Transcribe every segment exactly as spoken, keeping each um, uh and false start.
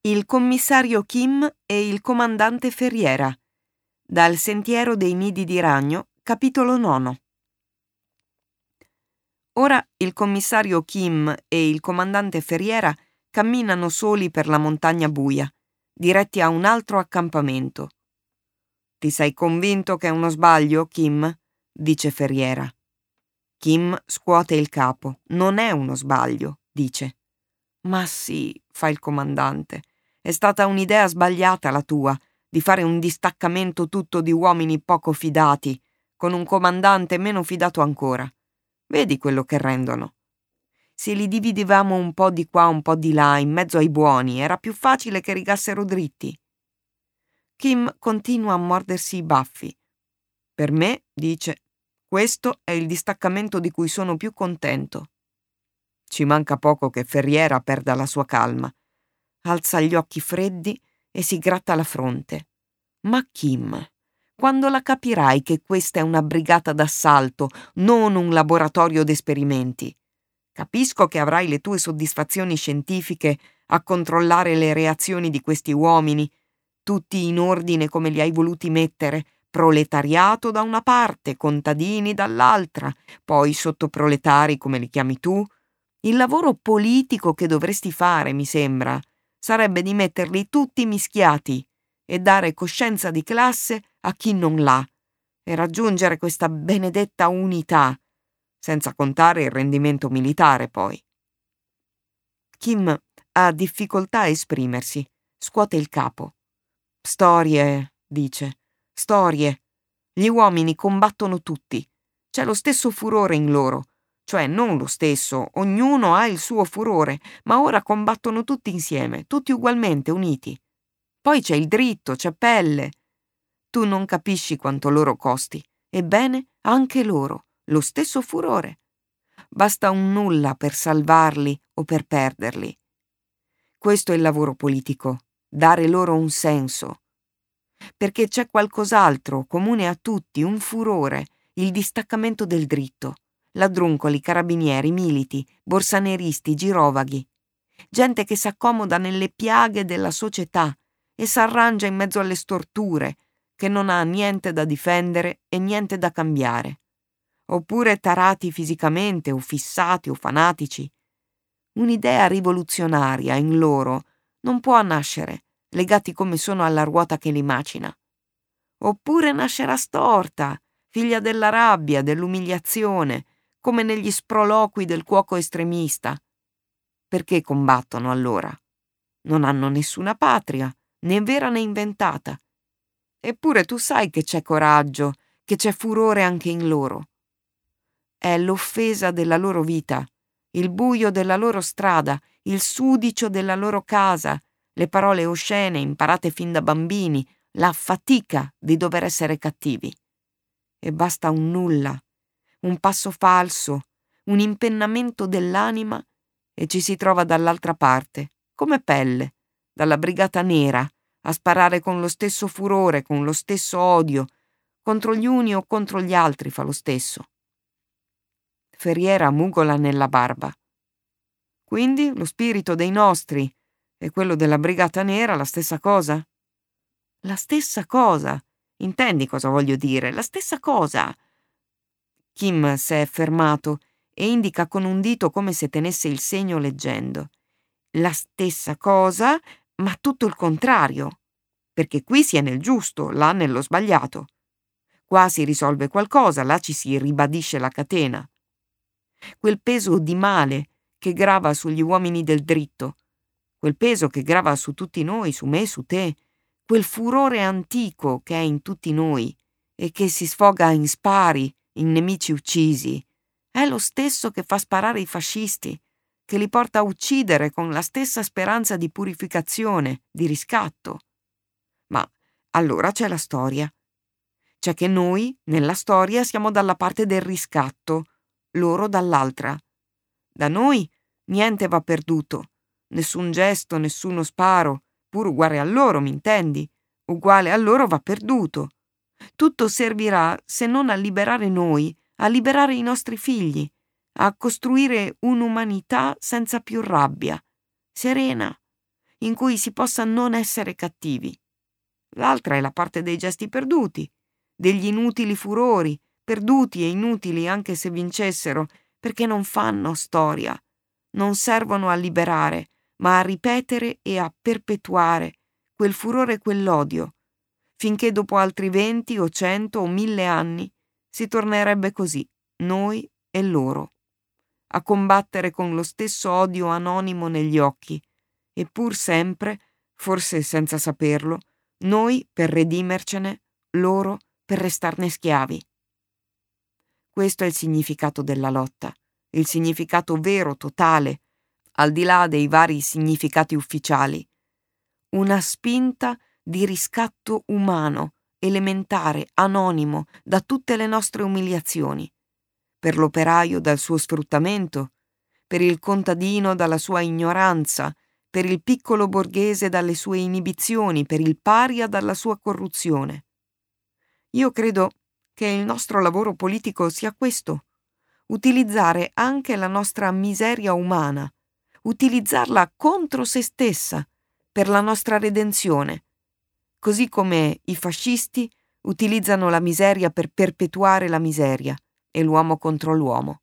Il commissario Kim e il comandante Ferriera. Dal Sentiero dei Nidi di Ragno, capitolo nono. Ora il commissario Kim e il comandante Ferriera camminano soli per la montagna buia, diretti a un altro accampamento. «Ti sei convinto che è uno sbaglio, Kim?» dice Ferriera. Kim scuote il capo. «Non è uno sbaglio», dice. «Ma sì», fa il comandante. «È stata un'idea sbagliata la tua, di fare un distaccamento tutto di uomini poco fidati, con un comandante meno fidato ancora. Vedi quello che rendono. Se li dividevamo un po' di qua, un po' di là, in mezzo ai buoni, era più facile che rigassero dritti». Kim continua a mordersi i baffi. «Per me», dice, «questo è il distaccamento di cui sono più contento». Ci manca poco che Ferriera perda la sua calma. Alza gli occhi freddi e si gratta la fronte. «Ma Kim, quando la capirai che questa è una brigata d'assalto, non un laboratorio d'esperimenti? Capisco che avrai le tue soddisfazioni scientifiche a controllare le reazioni di questi uomini, tutti in ordine come li hai voluti mettere, proletariato da una parte, contadini dall'altra, poi sottoproletari come li chiami tu. Il lavoro politico che dovresti fare, mi sembra, sarebbe di metterli tutti mischiati e dare coscienza di classe a chi non l'ha e raggiungere questa benedetta unità, senza contare il rendimento militare poi». Kim ha difficoltà a esprimersi, scuote il capo. «Storie», dice, «storie. Gli uomini combattono tutti. C'è lo stesso furore in loro. Cioè non lo stesso, ognuno ha il suo furore, ma ora combattono tutti insieme, tutti ugualmente uniti. Poi c'è il dritto, c'è pelle. Tu non capisci quanto loro costi. Ebbene, anche loro, lo stesso furore. Basta un nulla per salvarli o per perderli. Questo è il lavoro politico, dare loro un senso. Perché c'è qualcos'altro comune a tutti, un furore, il distaccamento del dritto. Ladruncoli, carabinieri, militi, borsaneristi, girovaghi. Gente che s'accomoda nelle piaghe della società e s'arrangia in mezzo alle storture, che non ha niente da difendere e niente da cambiare. Oppure tarati fisicamente o fissati o fanatici. Un'idea rivoluzionaria in loro non può nascere, legati come sono alla ruota che li macina. Oppure nascerà storta, figlia della rabbia, dell'umiliazione, come negli sproloqui del cuoco estremista. Perché combattono allora? Non hanno nessuna patria, né vera né inventata. Eppure tu sai che c'è coraggio, che c'è furore anche in loro. È l'offesa della loro vita, il buio della loro strada, il sudicio della loro casa, le parole oscene imparate fin da bambini, la fatica di dover essere cattivi. E basta un nulla, un passo falso, un impennamento dell'anima e ci si trova dall'altra parte, come pelle, dalla brigata nera, a sparare con lo stesso furore, con lo stesso odio, contro gli uni o contro gli altri fa lo stesso». Ferriera mugola nella barba. «Quindi lo spirito dei nostri e quello della brigata nera la stessa cosa?» «La stessa cosa. Intendi cosa voglio dire? La stessa cosa». Kim s'è fermato e indica con un dito come se tenesse il segno leggendo. «La stessa cosa, ma tutto il contrario. Perché qui si è nel giusto, là nello sbagliato. Qua si risolve qualcosa, là ci si ribadisce la catena. Quel peso di male che grava sugli uomini del dritto, quel peso che grava su tutti noi, su me, su te, quel furore antico che è in tutti noi e che si sfoga in spari, in nemici uccisi, è lo stesso che fa sparare i fascisti, che li porta a uccidere con la stessa speranza di purificazione, di riscatto. Ma allora c'è la storia. C'è che noi, nella storia, siamo dalla parte del riscatto, loro dall'altra. Da noi niente va perduto, nessun gesto, nessuno sparo, pur uguale a loro, m'intendi? Uguale a loro va perduto. Tutto servirà se non a liberare noi, a liberare i nostri figli, a costruire un'umanità senza più rabbia, serena, in cui si possa non essere cattivi. L'altra è la parte dei gesti perduti, degli inutili furori, perduti e inutili anche se vincessero, perché non fanno storia, non servono a liberare, ma a ripetere e a perpetuare quel furore e quell'odio, finché dopo altri venti o cento o mille anni si tornerebbe così, noi e loro, a combattere con lo stesso odio anonimo negli occhi, e pur sempre, forse senza saperlo, noi per redimercene, loro per restarne schiavi. Questo è il significato della lotta, il significato vero, totale, al di là dei vari significati ufficiali. Una spinta di riscatto umano, elementare, anonimo, da tutte le nostre umiliazioni. Per l'operaio dal suo sfruttamento, per il contadino dalla sua ignoranza, per il piccolo borghese dalle sue inibizioni, per il paria dalla sua corruzione. Io credo che il nostro lavoro politico sia questo: utilizzare anche la nostra miseria umana, utilizzarla contro se stessa, per la nostra redenzione, così come i fascisti utilizzano la miseria per perpetuare la miseria e l'uomo contro l'uomo.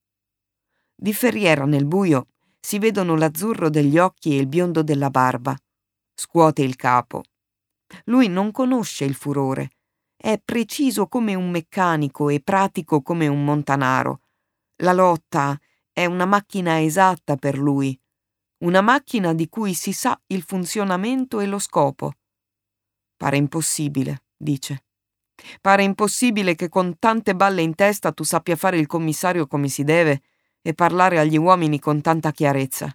Di Ferriera nel buio si vedono l'azzurro degli occhi e il biondo della barba. Scuote il capo. Lui non conosce il furore. È preciso come un meccanico e pratico come un montanaro. La lotta è una macchina esatta per lui, una macchina di cui si sa il funzionamento e lo scopo. Pare impossibile, dice. Pare impossibile che con tante balle in testa tu sappia fare il commissario come si deve e parlare agli uomini con tanta chiarezza.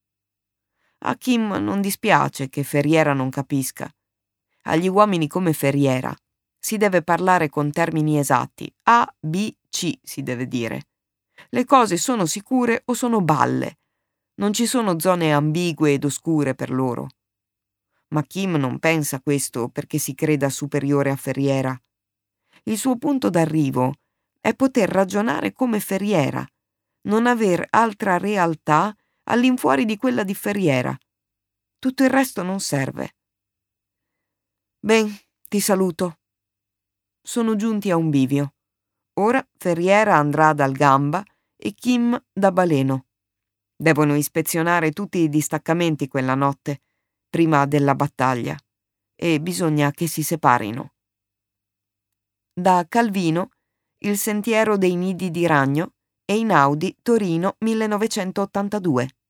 A Kim non dispiace che Ferriera non capisca. Agli uomini come Ferriera si deve parlare con termini esatti. A, B, C si deve dire. Le cose sono sicure o sono balle. Non ci sono zone ambigue ed oscure per loro. Ma Kim non pensa questo perché si creda superiore a Ferriera. Il suo punto d'arrivo è poter ragionare come Ferriera, non aver altra realtà all'infuori di quella di Ferriera. Tutto il resto non serve. Ben, ti saluto. Sono giunti a un bivio. Ora Ferriera andrà dal Gamba e Kim da Baleno. Devono ispezionare tutti i distaccamenti quella notte, prima della battaglia, e bisogna che si separino. Da Calvino, Il sentiero dei nidi di ragno, Einaudi, Torino millenovecentottantadue.